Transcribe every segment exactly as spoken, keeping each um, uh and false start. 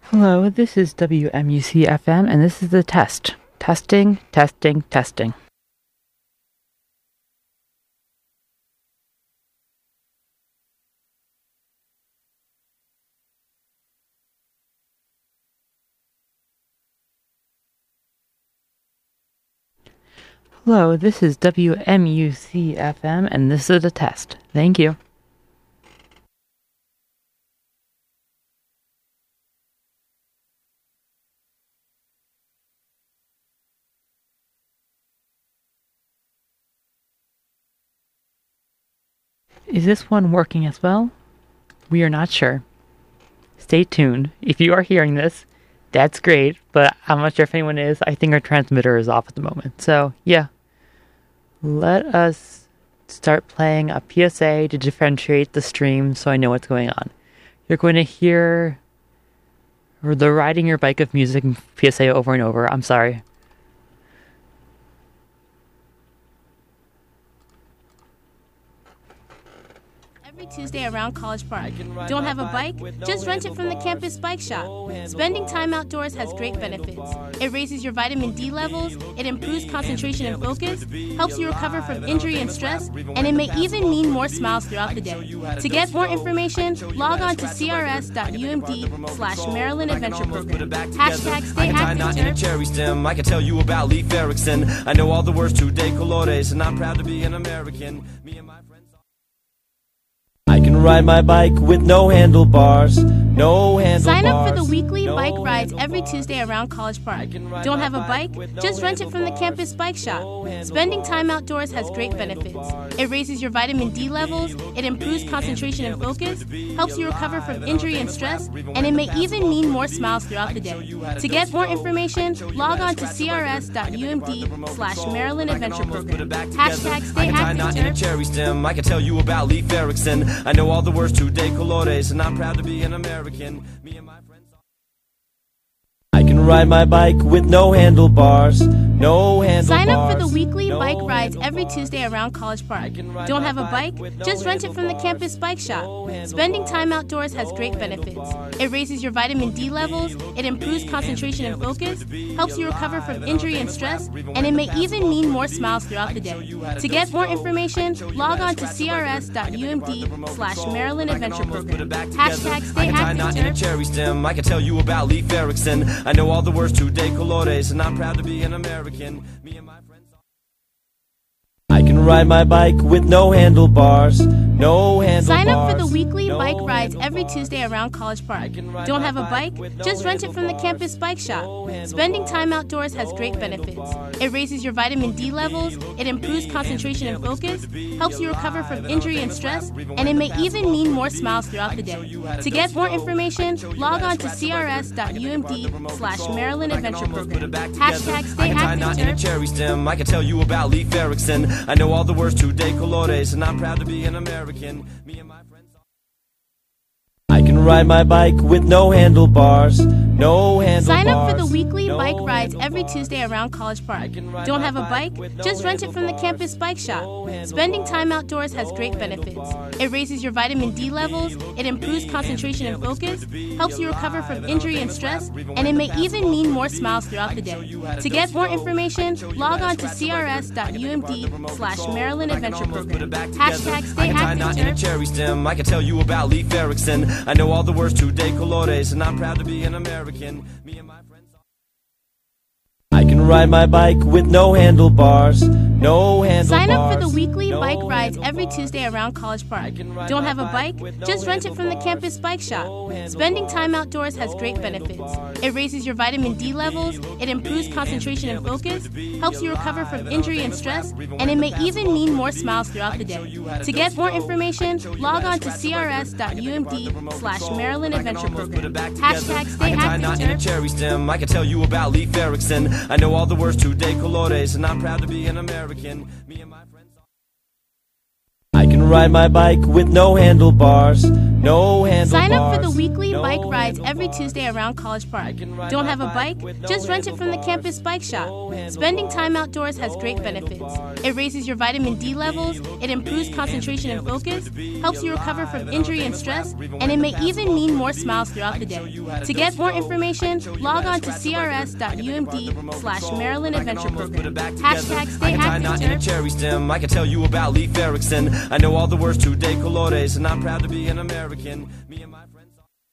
Hello, this is W M U C F M, and this is the test. Testing, testing, testing. Hello, this is W M U C F M, and this is the test. Thank you. Is this one working as well? We are not sure. Stay tuned. If you are hearing this, that's great, but I'm not sure if anyone is. I think our transmitter is off at the moment. So, yeah. Let us start playing a P S A to differentiate the stream so I know what's going on. You're going to hear the riding your bike of music P S A over and over. I'm sorry. Every Tuesday around College Park. Don't have a bike? Just rent it from the campus bike shop. Spending time outdoors has great benefits. It raises your vitamin D levels, it improves concentration and focus, helps you recover from injury and stress, and it may even mean more smiles throughout the day. To get more information, log on to crs.umd slash Maryland Adventure Program. Hashtag stay active, cherry stem. I can tell you about Leif Erikson. I know all the words to De Colores, and I'm proud to be an American. Me and my friends. I can ride my bike with no handlebars, no handlebars. Sign up for the weekly no bike rides every Tuesday around College Park. Don't have a bike? Just rent it from the campus bike shop. Spending time outdoors has great benefits. It raises your vitamin D levels, it improves concentration and focus, helps you recover from injury and stress, and it may even mean more smiles throughout the day. To get more information, log on to crs.umd slash Maryland Adventure Program. Hashtag stay active, cherry stem. I can tell you about Leif Erikson. I know all the words to De Colores, and I'm proud to be an American. Me and my friends. I can ride my bike with no handlebars, no handlebars. Sign up for the weekly no bike rides every Tuesday around College Park. Don't have a bike? Just rent it from the campus bike shop. Spending time outdoors has great benefits. It raises your vitamin D levels, it improves concentration and focus, helps you recover from injury and stress, and it may even mean more smiles throughout the day. To get more information, log on to crs.umd slash Maryland Adventure Program. Hashtag stay active, cherry stem. I can tell you about Leif Erikson. I know all the words to De Colores, and I'm proud to be an American. Me and my friends. I can ride my bike with no handlebars, no handlebars. Sign up for the weekly no bike rides every Tuesday around College Park. Don't have a bike? Just rent it from the campus bike shop. Spending time outdoors has great benefits. It raises your vitamin D levels, it improves concentration and focus, helps you recover from injury and stress, and it may even mean more smiles throughout the day. To get more information, log on to crs.umd slash Maryland Adventure Program. Hashtag stay active, cherry stem. I can tell you about Leif Erikson. I know all the words to De Colores, and I'm proud to be an American. Me and my friends. I can ride my bike with no handlebars, no handlebars. Sign up for the weekly no bike rides every Tuesday around College Park. Don't have a bike? Just rent it from the campus bike shop. Spending time outdoors has great benefits. It raises your vitamin D levels, it improves concentration and focus, helps you recover from injury and stress, and it may even mean more smiles throughout the day. To get more information, log on to crs.umd slash Maryland Adventure Program. Hashtag stay active, cherry stem. I can tell you about Leif Erikson. I know all the words to De Colores, and I'm proud to be an American. Me and my friends. I can ride my bike with no handlebars, no handlebars. Sign up for the weekly no bike rides every Tuesday around College Park. Don't have a bike? Just rent it from the campus bike shop. Spending time outdoors has great benefits. It raises your vitamin D levels, it improves concentration and focus, helps you recover from injury and stress, and it may even mean more smiles throughout the day. To get more information, log on to crs.umd slash Maryland Adventure Program. Hashtag stay active, cherry stem. I can tell you about Leif Erikson. I know all the words to De Colores, and I'm proud to be an American. Me and my friends. I can can ride my bike with no handlebars. No handlebars. Sign up for the weekly bike rides every Tuesday around College Park. Don't have a bike? Just rent it from the campus bike shop. Spending time outdoors has great benefits. It raises your vitamin D levels, it improves concentration and focus, helps you recover from injury and stress, and it may even mean more smiles throughout the day. To get more information, log on to crs.umd slash Maryland Adventure Program. Hashtag stay active, cherry stem. I can tell you about Leif Erikson. I know all the words to de colores, and I'm proud to be an American. Me and my friends.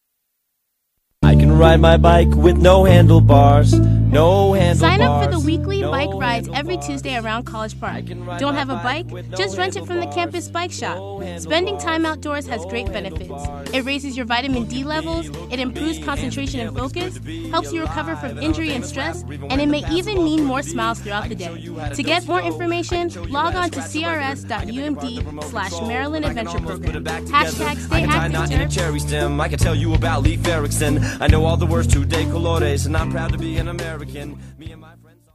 I can ride my bike with no handlebars. No handlebars. Sign up for the weekly bike rides every Tuesday around College Park. Don't have a bike? Just rent it from the campus bike shop. Spending time outdoors has great benefits. It raises your vitamin D levels, it improves concentration and focus, helps you recover from injury and stress, and it may even mean more smiles throughout the day. To get more information, log on to crs.umd slash Maryland Adventure Program. Hashtag stay active, cherry stem. I can tell you about Leif Erikson. I know all the words to de colores, and I'm proud to be an American. Me and my friends.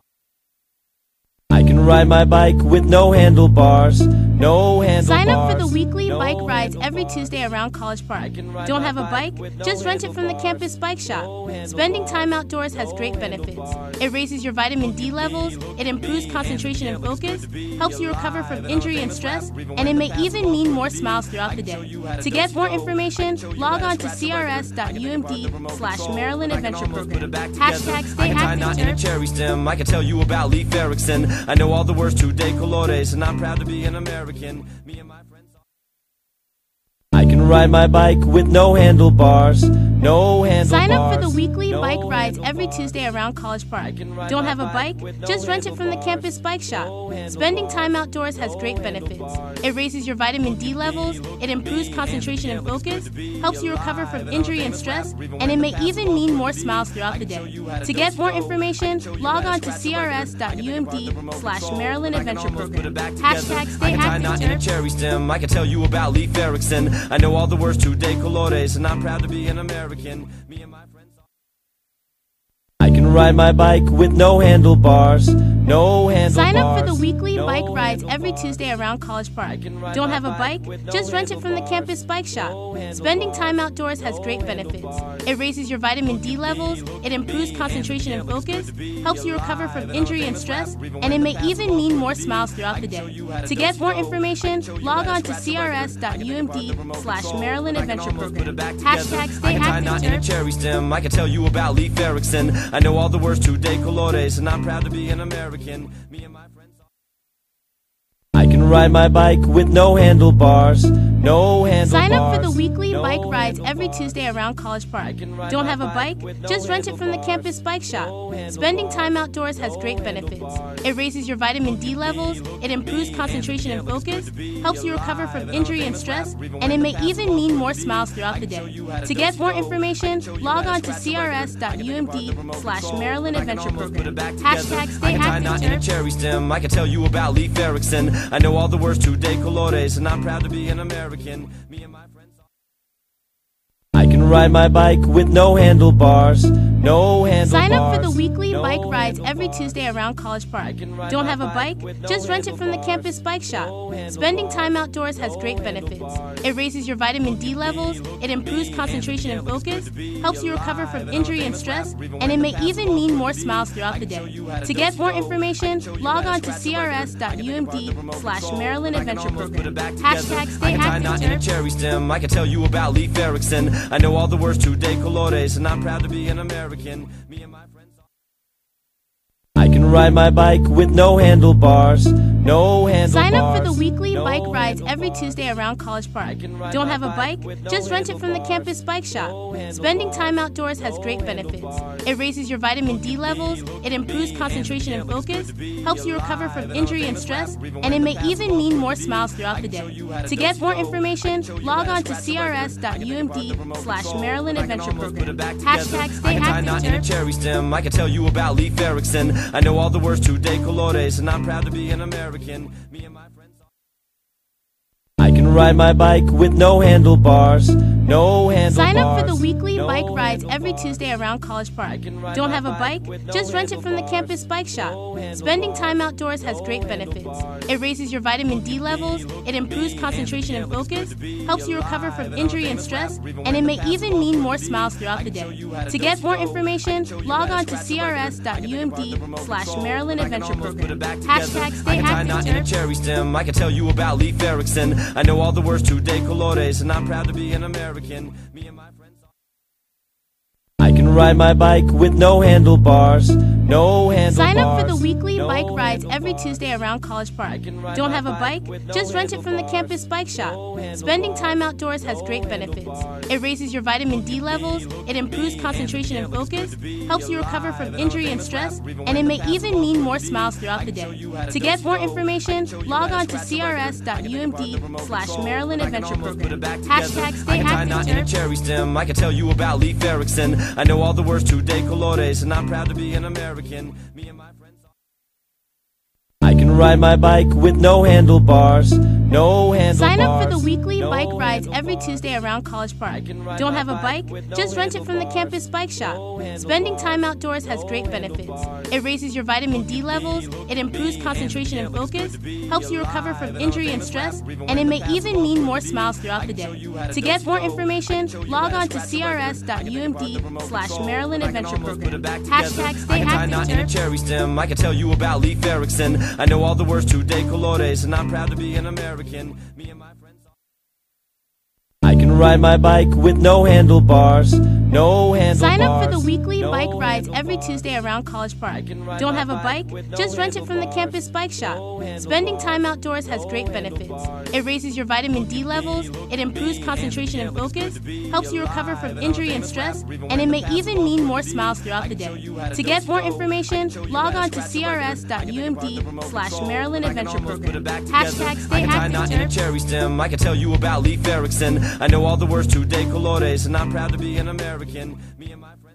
I can ride my bike with no handlebars. No handlebars. Sign up for the weekly bike rides every Tuesday around College Park. Don't have a bike? Just rent it from the campus bike shop. Spending time outdoors has great benefits. It raises your vitamin D levels, it improves concentration and focus, helps you recover from injury and stress, and it may even mean more smiles throughout the day. To get more information, log on to crs.umd slash Maryland Adventure Program. Hashtag stay active, cherry stem. I can tell you about Leif Erikson. I know all the words to de colores, and I'm proud to be an American. Me and my friends. I can ride my bike with no handlebars. No handlebars. Sign up for the weekly bike rides every Tuesday around College Park. Don't have a bike? Just rent it from the campus bike shop. Spending time outdoors has great benefits. It raises your vitamin D levels, it improves concentration and focus, helps you recover from injury and stress, and it may even mean more smiles throughout the day. To get more information, log on to crs.umd slash Maryland Adventure Program. Hashtag stay active, cherry stem. I can tell you about Leif Erikson. I know all the words to de colores, and I'm proud to be an American. Me and my friends. I can ride my bike with no handlebars. No handlebars. Sign up for the weekly bike rides every Tuesday around College Park. Don't have a bike? Just rent it from the campus bike shop. Spending time outdoors has great benefits. It raises your vitamin D levels, it improves concentration and focus, helps you recover from injury and stress, and it may even mean more smiles throughout the day. To get more information, log on to crs.umd slash Maryland Adventure Program. Hashtag stay active, cherry stem. I can tell you about Leif Erikson. I know all the words to de colores, and I'm proud to be an American. Me and my friends. I can ride my bike with no handlebars. No handlebars. Sign up for the weekly bike rides every Tuesday around College Park. Don't have a bike? Just rent it from the campus bike shop. Spending time outdoors has great benefits. It raises your vitamin D levels, it improves concentration and focus, helps you recover from injury and stress, and it may even mean more smiles throughout the day. To get more information, log on to crs.umd slash Maryland Adventure Program. Hashtag stay active, cherry stem. I can tell you about Leif Erikson. I know all the words to de colores, and I'm proud to be an American. Me and my friends. I can ride my bike with no handlebars. No handlebars. Sign up for the weekly bike rides every Tuesday around College Park. Don't have a bike? Just rent it from the campus bike shop. Spending time outdoors has great benefits. It raises your vitamin D levels, it improves concentration and focus, helps you recover from injury and stress, and it may even mean more smiles throughout the day. To get more information, log on to crs.umd slash Maryland Adventure Program. Hashtag stay active, cherry stem. I can tell you about Leif Erikson. I know all the words to de colores, and I'm proud to be an American. Me and my friends. I can ride my bike with no handlebars. No handlebars. Sign up for the weekly bike rides every Tuesday around College Park. Don't have a bike? Just rent it from the campus bike shop. Spending time outdoors has great benefits. It raises your vitamin D levels, it improves concentration and focus, helps you recover from injury and stress, and it may even mean more smiles throughout the day. To get more information, log on to crs.umd slash Maryland Adventure Program. Hashtag stay active, cherry stem. I can tell you about Leif Erikson. I know all the words to de colores, and I'm proud to be an American. Me and my friends. I can ride my bike with no handlebars. no handlebars. Sign up for the weekly no bike rides every Tuesday around College Park. Don't have a bike? Just rent it from the campus bike shop. Spending time outdoors has great benefits. It raises your vitamin D levels, it improves concentration and focus, helps you recover from injury and stress, and it may even mean more smiles throughout the day. To get more information, log on to crs.umd slash Maryland Adventure Program. Hashtag stay active, in a cherry stem. I can tell you about Leif Erikson. I know all the words to de colores, and I'm proud to be an American. Me and my friends. I can ride my bike with no handlebars, no handlebars. Sign up for the weekly no bike rides every Tuesday around College Park. Don't have a bike? Just rent it from the campus bike shop. Spending time outdoors has great benefits. It raises your vitamin D levels, it improves concentration and focus, helps you recover from injury and stress, and it may even mean more smiles throughout the day. To get more information, log on to crs.umd slash Maryland Adventure Program. Hashtag stay active, in a cherry stem. I can tell you about Leif Erikson. I know all the words to de colores, and I'm proud to be an American. Me and my friends. I can ride my bike with no handlebars, no handlebars. Sign up for the weekly no bike rides every Tuesday around College Park. Don't have a bike? Just rent it from the campus bike shop. Spending time outdoors has great benefits. It raises your vitamin D levels, it improves concentration and focus, helps you recover from injury and stress, and it may even mean more smiles throughout the day. To get more information, log on to crs.umd slash Maryland Adventure Program. Hashtag stay active, in a cherry stem. I can tell you about Leif Erikson. I know all the words to de colores, and I'm proud to be an American. Me and my friends. I can ride my bike with no handlebars, no handlebars. Sign up for the weekly no bike rides every Tuesday around College Park. Don't have a bike? Just rent it from the campus bike shop. Spending time outdoors has great benefits. It raises your vitamin D levels, it improves concentration and focus, helps you recover from injury and stress, and it may even mean more smiles throughout the day. To get more information, log on to crs.umd slash Maryland Adventure Program. Hashtag stay active, in a cherry stem. I can tell you about Leif Erikson. I know all the words to de colores, and I'm proud to be an American. Me and my friends.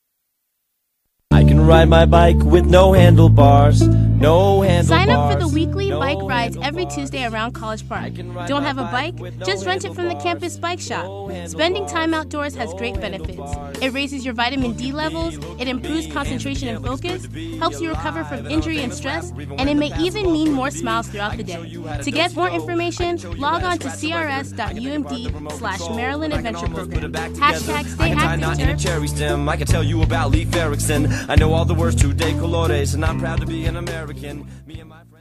I can ride my bike with no handlebars, no handlebars. Sign up for the weekly no bike rides every Tuesday around College Park. Don't have a bike? Just rent it from the campus bike shop. Spending time outdoors has great benefits. It raises your vitamin D levels, it improves concentration and focus, helps you recover from injury and stress, and it may even mean more smiles throughout the day. To get more information, log on to crs.umd slash Maryland Adventure Program. Hashtag stay active, in a cherry stem. I can tell you about Leif Erikson. I know all the words to de colores, and I'm proud to be an American. Me and my friends.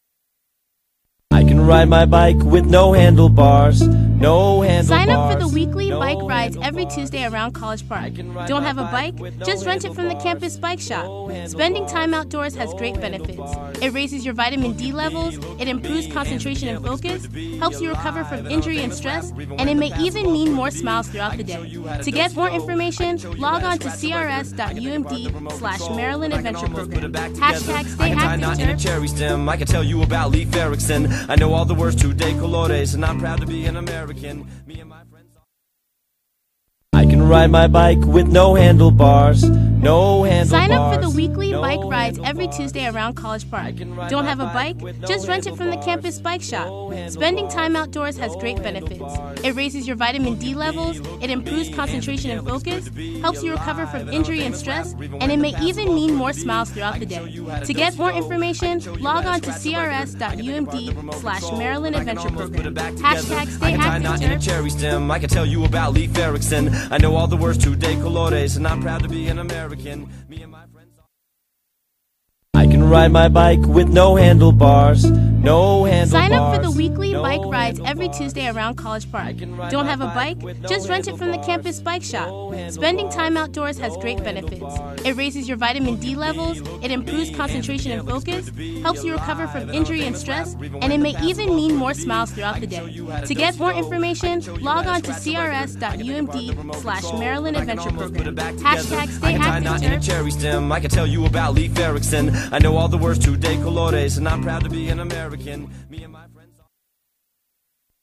I can ride my bike with no handlebars, no handlebars. Sign up for the weekly no bike rides every Tuesday around College Park. Don't have a bike? Just rent it from the campus bike shop. Spending time outdoors has great benefits. It raises your vitamin D levels, it improves concentration and focus, helps you recover from injury and stress, and it may even mean more smiles throughout the day. To get more information, log on to crs.umd slash Maryland Adventure Program. Hashtag stay active, in a cherry stem. I can tell you about Leif Erikson. I know all the words to de colores, and I'm proud to be an American. Me and my friends. I can ride my bike with no handlebars, no handlebars. Sign up for the weekly no bike rides every Tuesday around College Park. Don't have a bike? Just rent it from the campus bike shop. Spending time outdoors has great benefits. It raises your vitamin D levels, it improves concentration and focus, helps you recover from injury and stress, and it may even mean more smiles throughout the day. To get more information, log on to crs.umd slash Maryland Adventure Program. Hashtag stay active, in a cherry stem. I can tell you about Leif Erikson. I know all the words to de colores, and I'm proud to be an American. Me and my friends. I can ride my bike with no handlebars, no handlebars. Sign up for the weekly no bike rides every Tuesday around College Park. Don't have a bike? Just rent it from the campus bike shop. Spending time outdoors has great benefits. It raises your vitamin D levels, it improves concentration and focus, helps you recover from injury and stress, and it may even mean more smiles throughout the day. To get more information, log on to crs.umd slash Maryland Adventure Program. Hashtag stay active, in a cherry stem. I can tell you about Leif Erikson. I know all the words to de colores, and I'm proud to be an American. Me and my friends. I can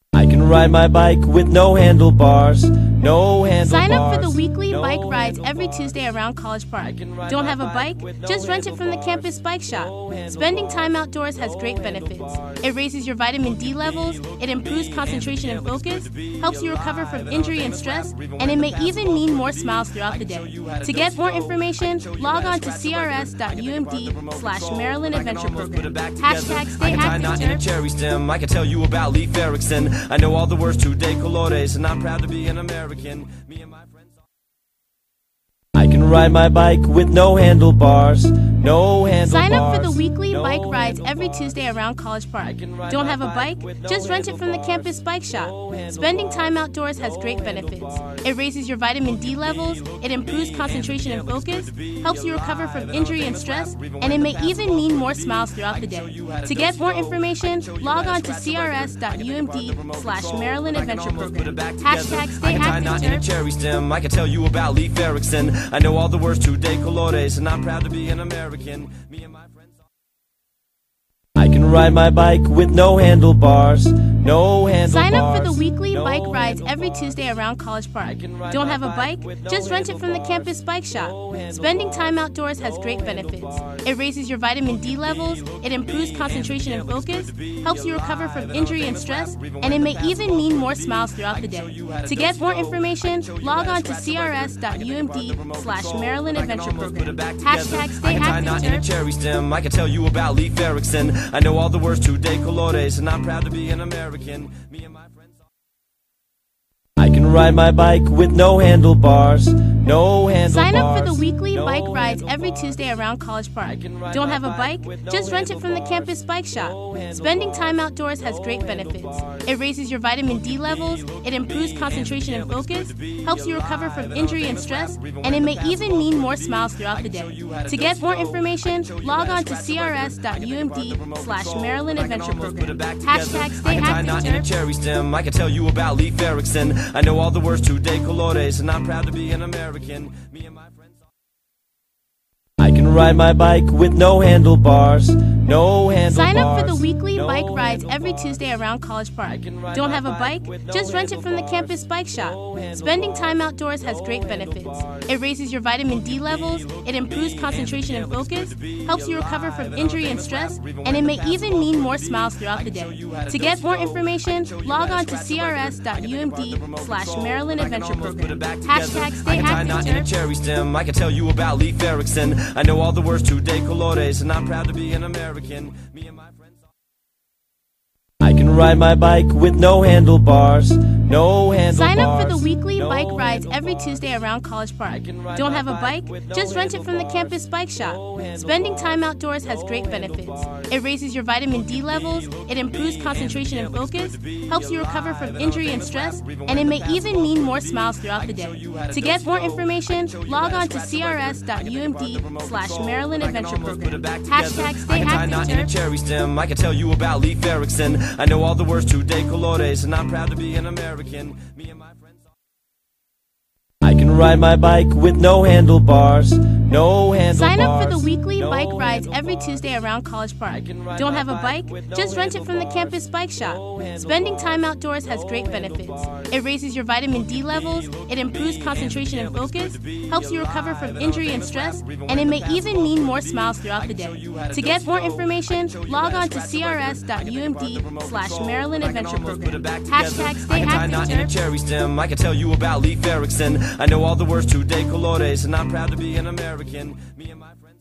ride my bike with no handlebars. No handlebars. Sign up for the weekly bike rides every Tuesday around College Park. Don't have a bike? Just rent it from the campus bike shop. Spending time outdoors has great benefits. It raises your vitamin D levels, it improves concentration and focus, helps you recover from injury and stress, and it may even mean more smiles throughout the day. To get more information, log on to crs.umd slash Maryland Adventure Program. Hashtag stay active, in a cherry stem. I can tell you about Leif Erikson. I know all the words to de colores, and I'm proud to be an American. Me and my friends. I can ride my bike with no handlebars. No handlebars. Sign up for the weekly bike rides every Tuesday around College Park. Don't have a bike? Just rent it from the campus bike shop. Spending time outdoors has great benefits. It raises your vitamin D levels, it improves concentration and focus, helps you recover from injury and stress, and it may even mean more smiles throughout the day. To get more information, log on to crs.umd slash Maryland Adventure Program. Hashtag stay active, in a cherry stem. I can tell you about Leif Erikson. I know all the words to de colores, and I'm proud to be an American. Me and my friends. I can ride my bike with no handlebars. No handlebars. Sign up for the weekly bike rides every Tuesday around College Park. Don't have a bike? Just rent it from the campus bike shop. Spending time outdoors has great benefits. It raises your vitamin D levels, it improves concentration and focus, helps you recover from injury and stress, and it may even mean more smiles throughout the day. To get more information, log on to crs.umd slash Maryland Adventure Program. Hashtag stay active, in a cherry stem. I can tell you about Leif Erikson. I know all the words to de colores, and I'm proud to be an American. Me and my friends. I can ride my bike with no handlebars. No handlebars. Sign up for the weekly bike rides every Tuesday around College Park. Don't have a bike? Just rent it from the campus bike shop. Spending time outdoors has great benefits. It raises your vitamin D levels, it improves concentration and focus, helps you recover from injury and stress, and it may even mean more smiles throughout the day. To get more information, log on to crs.umd slash Maryland Adventure Program. Hashtag stay active, in a cherry stem. I can tell you about Leif Erikson. I know all the words to de colores, and I'm proud to be an American. Me and my friends. I can ride my bike with no handlebars. No handlebars. Sign up for the weekly bike rides every Tuesday around College Park. Don't have a bike? Just rent it from the campus bike shop. Spending time outdoors has great benefits. It raises your vitamin D levels, it improves concentration and focus, helps you recover from injury and stress, and it may even mean more smiles throughout the day. To get more information, log on to crs.umd slash Maryland Adventure Program. Hashtag stay active, in a cherry stem. I can tell you about Leif Erikson. I know all the words to de colores, and I'm proud to be an American. Me and my friends. I can ride my bike with no handlebars. No handlebars. Sign up for the weekly bike rides every Tuesday around College Park. Don't have a bike? Just rent it from the campus bike shop. Spending time outdoors has great benefits. It raises your vitamin D levels, it improves concentration and focus, helps you recover from injury and stress, and it may even mean more smiles throughout the day. To get more information, log on to crs.umd slash Maryland Adventure Program. Hashtag stay active, in a cherry stem. I can tell you about Leif Erikson. I know all the words to de colores, and I'm proud to be an American. Me and my friends. I can ride my bike with no handlebars. No handlebars. Sign up for the weekly bike rides every Tuesday around College Park. Don't have a bike? Just rent it from the campus bike shop. Spending time outdoors has great benefits. It raises your vitamin D levels, it improves concentration and focus, helps you recover from injury and stress, and it may even mean more smiles throughout the day. To get more information, log on to crs.umd slash Maryland Adventure Program. Hashtag stay active, in a cherry stem. I can tell you about Leif Erikson. I know all the words to de colores, and I'm proud to be an American. Me and my friends.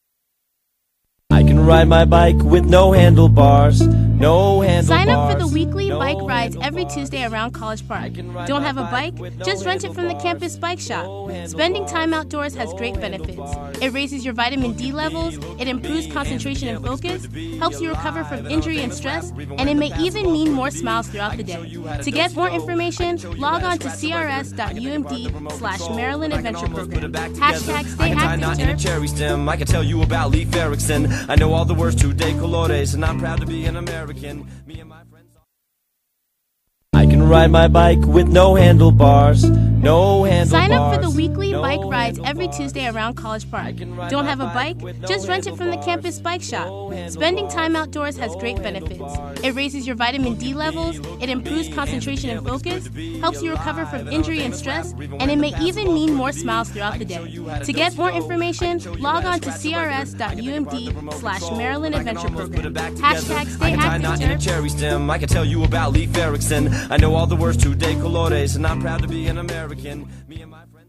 I can ride my bike with no handlebars. No handlebars. Sign up for the weekly bike rides every Tuesday around College Park. Don't have a bike? Just rent it from the campus bike shop. Spending time outdoors has great benefits. It raises your vitamin D levels, it improves concentration and focus, helps you recover from injury and stress, and it may even mean more smiles throughout the day. To get more information, log on to crs.umd slash Maryland Adventure Program. Hashtag stay active, in a cherry stem. I can tell you about Leif Erikson. I know all the words to de colores, and I'm proud to be an American. Me and my friends. I can can ride my bike with no handlebars. No handlebars. Sign up for the weekly bike rides every Tuesday around College Park. Don't have a bike? Just rent it from the campus bike shop. Spending time outdoors has great benefits. It raises your vitamin D levels, it improves concentration and focus, helps you recover from injury and stress, and it may even mean more smiles throughout the day. To get more information, log on to crs.umd slash Maryland Adventure Program. Hashtag stay active, in a cherry stem. I can tell you about Leif Erikson. I know all the words to de colores, and I'm proud to be an American. Me and my friends.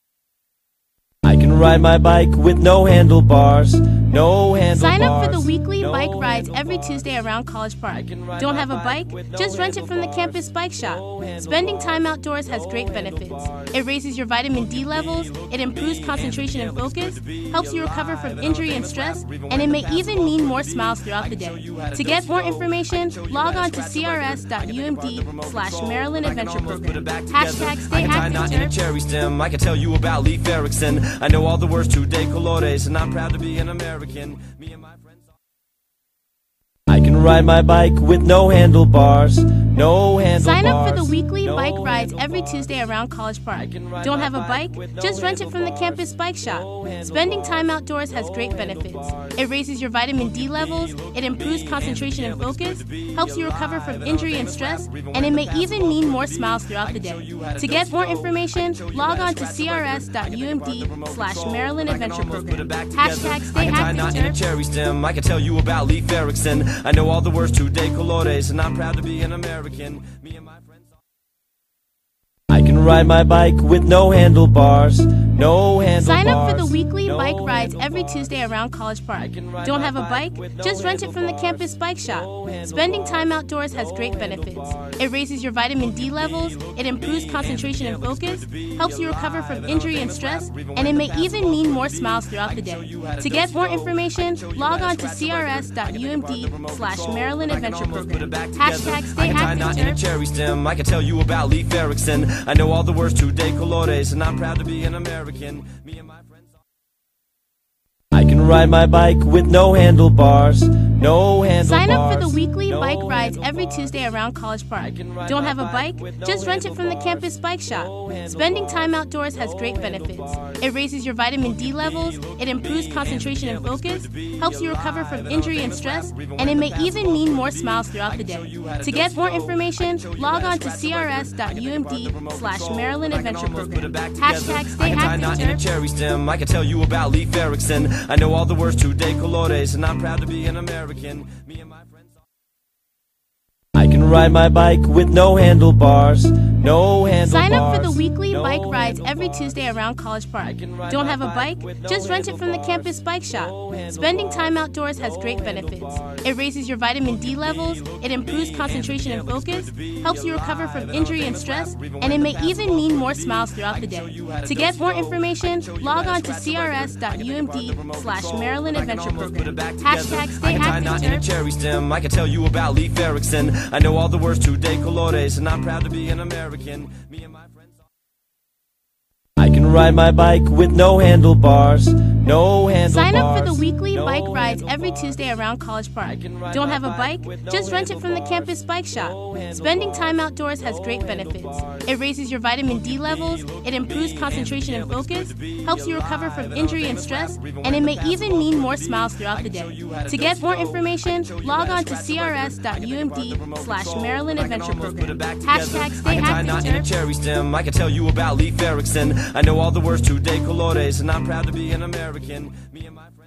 I can ride my bike with no handlebars. No handlebars. Sign up for the weekly no bike rides every Tuesday around College Park. Don't have a bike? Just rent it from the campus bike shop. Spending time outdoors has great benefits. It raises your vitamin D levels, it improves concentration and focus, helps you recover from injury and stress, and it may even mean more smiles throughout the day. To get more information, log on to crs.umd slash Maryland Adventure Program. Hashtag stay active, in a cherry stem. I can tell you about Leif Erikson. I know all the words to de colores, and I'm proud to be an American. Me and my friends. I can ride my bike with no handlebars. No handlebars. Sign up for the weekly no bike rides every Tuesday around College Park. Don't have a bike? Just rent it from the campus bike shop. Spending time outdoors has great benefits. It raises your vitamin D levels, it improves concentration and focus, helps you recover from injury and stress, and it may even mean more smiles throughout the day. To get more information, log on to crs.umd slash Maryland Adventure Program. Hashtag stay active, in a cherry stem. I can tell you about Leif Erikson. I know all the words to de colores, and I'm proud to be an American. Me and my friends. I can ride my bike with no handlebars. No handlebars. Sign up for the weekly no bike rides every Tuesday around College Park. Don't have a bike? Just rent it from the campus bike shop. Spending time outdoors has great benefits. It raises your vitamin D levels, it improves concentration and focus, helps you recover from injury and stress, and it may even mean more smiles throughout the day. To get more information, log on to crs.umd slash Maryland Adventure Program. Hashtag stay active, in a cherry stem. I can tell you about Leif Erikson. I know all the words to de colores, and I'm proud to be an American. Me and my friends. I can ride my bike with no handlebars. No handlebars. Sign up for the weekly no bike rides every Tuesday around College Park. Don't have a bike? Just rent it from the campus bike shop. Spending time outdoors has great benefits. It raises your vitamin D levels, it improves concentration and focus, helps you recover from injury and stress, and it may even mean more smiles throughout the day. To get more information, log on to crs.umd slash Maryland Adventure Program. Hashtag stay active, in a cherry stem. I can tell you about Leif Erikson. I know all the words to de colores, and I'm proud to be an American. Me and my friends. I can ride my bike with no handlebars. No handlebars. Sign up for the weekly no bike rides every Tuesday around College Park. Don't have a bike? Just rent it from the campus bike shop. Spending time outdoors has great benefits. It raises your vitamin D levels, it improves concentration and focus, helps you recover from injury and stress, and it may even mean more smiles throughout the day. To get more information, log on to crs.umd slash Maryland Adventure Program. Hashtag stay active, in a cherry stem. I can tell you about Leif Erikson. I know all the words to de colores, and I'm proud to be an American. Me and my friends. I can ride my bike with no handlebars. No handlebars. Sign up for the weekly no bike rides every Tuesday around College Park. Don't have a bike? Just rent it from the campus bike shop. Spending time outdoors has great benefits. It raises your vitamin D levels, it improves concentration and focus, helps you recover from injury and stress, and it may even mean more smiles throughout the day. To get more information, log on to crs.umd slash Maryland Adventure Program. Hashtag stay active, in a cherry stem. I can tell you about Leif Erikson. I know all the words to de colores, and I'm proud to be an American. Me and my friends.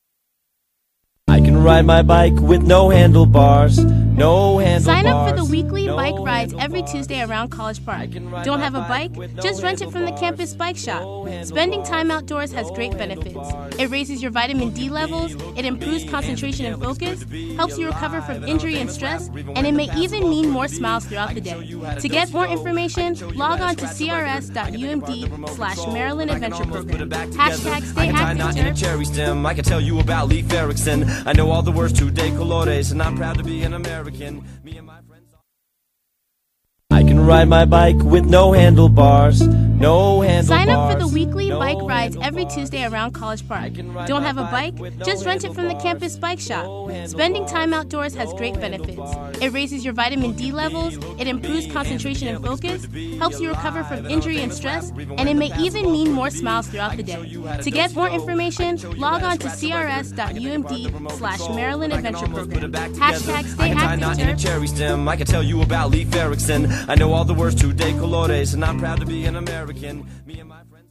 I can ride my bike with no handlebars. No handlebars. Sign up for the weekly no bike rides every Tuesday around College Park. Don't have a bike? Just rent it from the campus bike shop. Spending time outdoors has great benefits. It raises your vitamin D levels, it improves concentration and focus, helps you recover from injury and stress, and it may even mean more smiles throughout the day. To get more information, log on to crs.umd slash Maryland Adventure Program. Hashtag stay active, in a cherry stem. I can tell you about Leif Erikson. I know all the words to de colores, and I'm proud to be an American. Me and my friends. I can can ride my bike with no handlebars. No handlebars. Sign up for the weekly no bike rides every Tuesday around College Park. Don't have a bike? Just rent it from the campus bike shop. Spending time outdoors has great benefits. It raises your vitamin D levels, it improves concentration and focus, helps you recover from injury and stress, and it may even mean more smiles throughout the day. To get more information, log on to crs.umd slash Maryland Adventure Program. Hashtag stay active, in a cherry stem. I can tell you about Leif Erikson. I know all the words to de colores, and I'm proud to be an American. Me and my friends.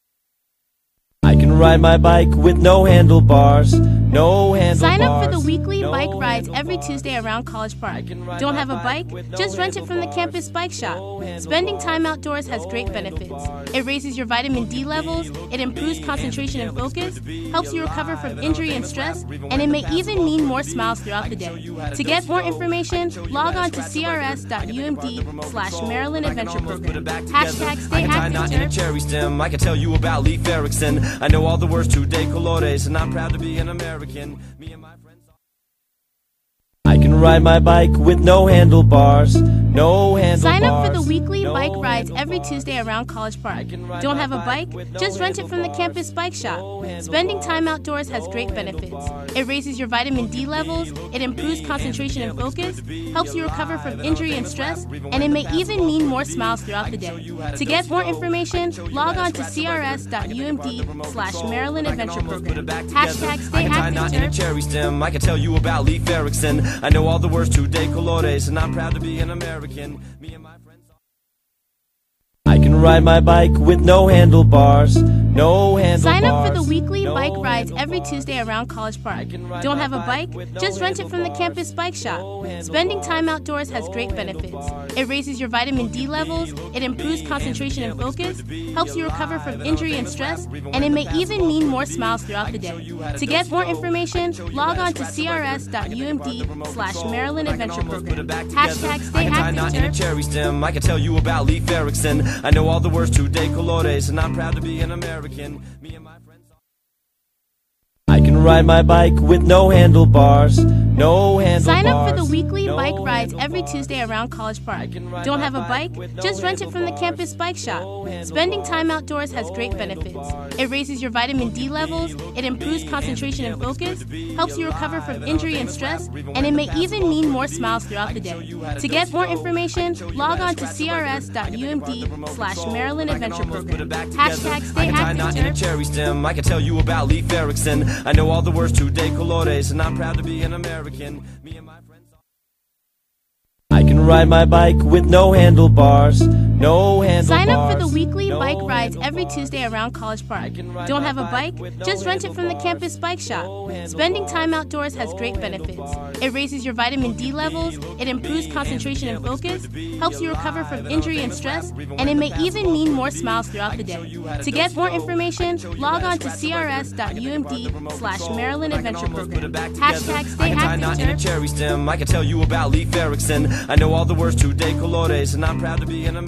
I can ride my bike with no handlebars. No handlebars. Sign up for the weekly no bike rides every Tuesday around College Park. Don't have a bike? Just rent it from the campus bike shop. Spending time outdoors has great benefits. It raises your vitamin D levels, it improves concentration and focus, helps you recover from injury and stress, and it may even mean more smiles throughout the day. To get more information, log on to crs.umd slash Maryland Adventure Program. Hashtag stay active, in a cherry stem. I can tell you about Leif Erikson. I know all the words to de colores, and I'm proud to be an American. Me and my friends. I can ride my bike with no handlebars. No handlebars. Sign up for the weekly no bike rides every Tuesday around College Park. Don't have a bike? Just rent it from the campus bike shop. Spending time outdoors has great benefits. It raises your vitamin D levels, it improves concentration and focus, helps you recover from injury and stress, and it may even mean more smiles throughout the day. To get more information, log on to crs.umd slash Maryland Adventure Program. Hashtag stay active, in a cherry stem. I can tell you about Leif Erikson. I know all the words to de colores, and I'm proud to be an American. Me and my friends. I can ride my bike with no handlebars. No handlebars. Sign up for the weekly no bike rides every Tuesday around College Park. Don't have a bike? Just rent it from the campus bike shop. Spending time outdoors has great benefits. It raises your vitamin D levels, it improves concentration and focus, helps you recover from injury and stress, and it may even mean more smiles throughout the day. To get more information, log on to crs.umd slash Maryland Adventure Program. Hashtag stay active, in a cherry stem. I can tell you about Leif Erikson. I know all the words to de colores, and I'm proud to be an American. Me and my friends. I can ride my bike with no handlebars. No handlebars. Sign up for the weekly no bike rides every Tuesday around College Park. Don't have a bike? Just rent it from the campus bike shop. Spending time outdoors has great benefits. It raises your vitamin D levels, it improves concentration and focus, helps you recover from injury and stress, and it may even mean more smiles throughout the day. To get more information, log on to crs.umd slash Maryland Adventure Program. Hashtag stay active, in a cherry stem. I can tell you about Leif Erikson. I know all the words to de colores, and I'm proud to be an American. Me and my friends. I can ride my bike with no handlebars. No handlebars. Sign up for the weekly no bike rides every Tuesday around College Park. Don't have a bike? Just rent it from the campus bike shop. Spending time outdoors has great benefits. It raises your vitamin D levels, it improves concentration and focus, helps you recover from injury and stress, and it may even mean more smiles throughout the day. To get more information, log on to crs.umd slash Maryland Adventure Program. Hashtag stay active, in a cherry stem. I can tell you about Leif Erikson. I know all the words to de colores, and I'm proud to be an American.